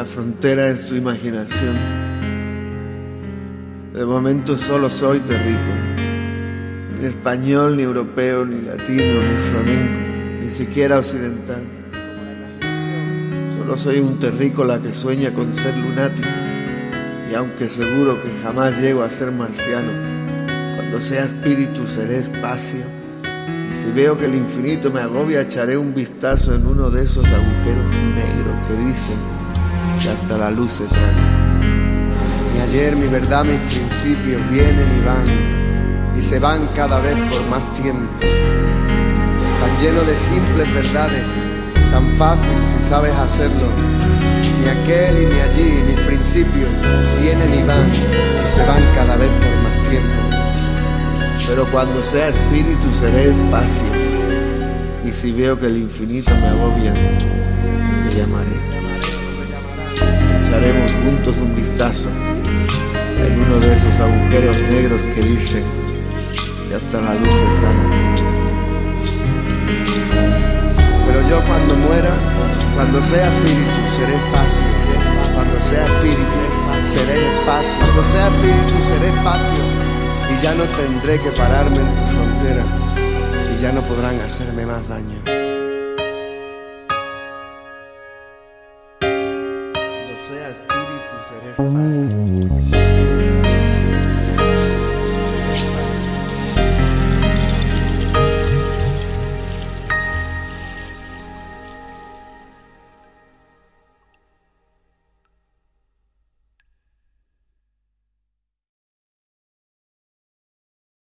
La frontera es tu imaginación. De momento solo soy terrícola. Ni español, ni europeo, ni latino, ni flamenco, ni siquiera occidental. Solo soy un terrícola que sueña con ser lunático. Y aunque seguro que jamás llego a ser marciano, cuando sea espíritu seré espacio. Y si veo que el infinito me agobia, echaré un vistazo en uno de esos agujeros negros que dicen que hasta la luz se traga. Mi ayer, mi verdad, mis principios vienen y van, y se van cada vez por más tiempo. Tan lleno de simples verdades, tan fácil si sabes hacerlo. Ni aquel y ni allí, mis principios vienen y van, y se van cada vez por más tiempo. Pero cuando sea espíritu seré espacio. Y si veo que el infinito me agobia, me llamaré. Echaremos juntos un vistazo en uno de esos agujeros negros que dicen que hasta la luz se traga. Pero yo cuando muera, cuando sea espíritu, seré espacio. Cuando sea espíritu, seré espacio. Cuando sea espíritu, seré espacio. Y ya no tendré que pararme en tu frontera. Y ya no podrán hacerme más daño. Cuando sea espíritu, seré espacio.